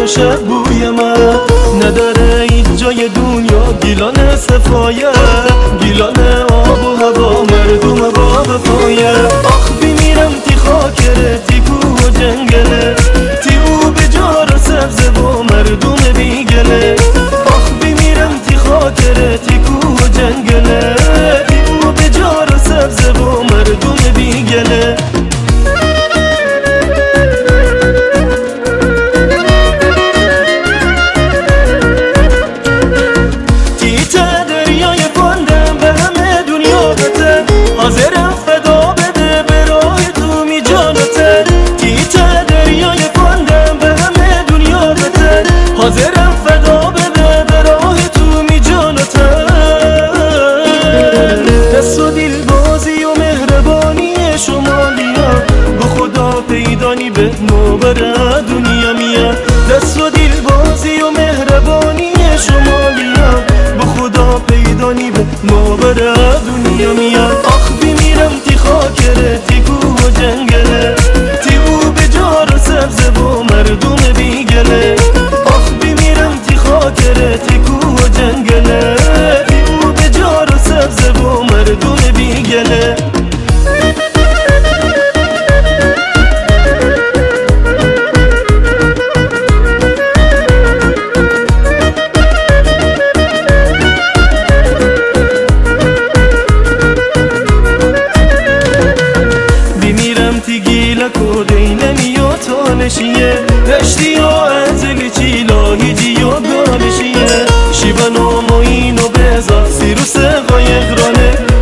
شب بوی من نداره این جای دنیا گیلان صفایه گیلان آب و هوا مردم با وفایه آخ بمیرم تی خاکره تی کو و جنگله تی او به جار و سبزه و مردم بیگله آخ بمیرم تی خاکره تی کو و جنگله تی او به جار و سبزه و مردم بیگله حاضرم فدا بده برای تو می جانته تیته دریای فاندم به همه دنیا بده حاضرم فدا بده برای تو می جانته دست و دل بازی و مهربانی شمالیا به خدا پیدانی به نوبر دنیا میاد دست و دل بازی و مهربانی شمالیا به خدا پیدانی به نوبر دنیا میاد آخ بمیرم تی خاکره تی کو و جنگله تی او به جار و سبزه و مردم بیگله آخ بمیرم تی خاکره تی کو و جنگله تی او به جار و سبزه و مردم بیگله دشتی ها ازل چیلاهی جیو دانشیه شیبن و موین و بزا سیروس قایق رانه